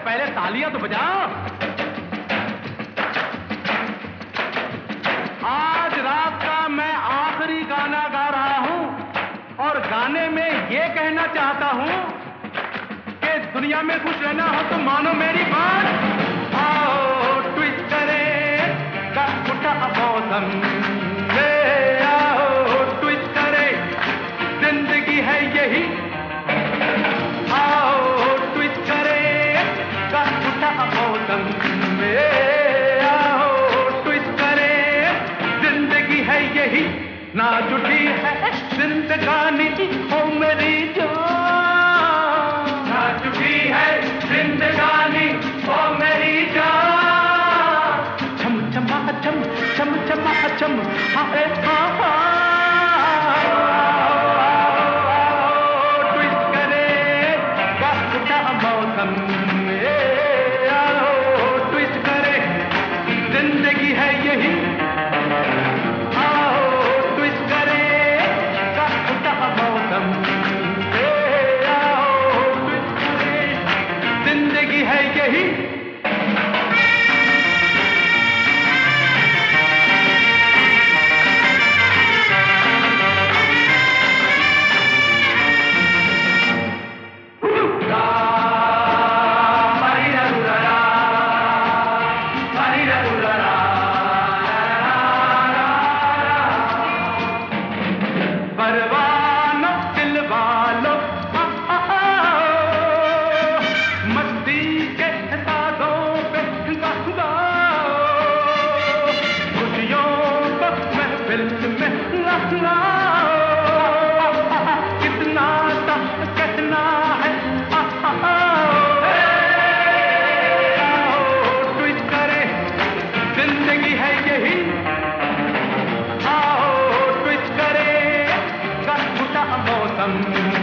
पहले तालियां तो बजाओ। आज रात का मैं आखिरी गाना गा रहा हूं और गाने में ये कहना चाहता हूं कि दुनिया में खुश रहना हो तो मानो मेरी बात। आओ ट्विस्ट करे का उठा मौसम, आओ ट्विस्ट करे, जिंदगी है यही। आओ ट्विस्ट करे का उठा मौसम, आओ ट्विस्ट करे, जिंदगी है यही। ना जुटी है जिंदगानी हो मेरी जान, ना जुटी है जिंदगानी हो मेरी जान। छम छमा छम, छम छमा छम, हाय हा। ट्विस्ट करे का उठा मौसम, आओ ट्विस्ट करे, जिंदगी है यही। जिंदगी है यही। परवाना दिल वालों मस्ती के साजों पे गाओ, खुशियों को महफिल में लाओ। कितना तक कहना है, ट्विस्ट करे, जिंदगी है यही। आओ ट्विस्ट करे का उठा मौसम।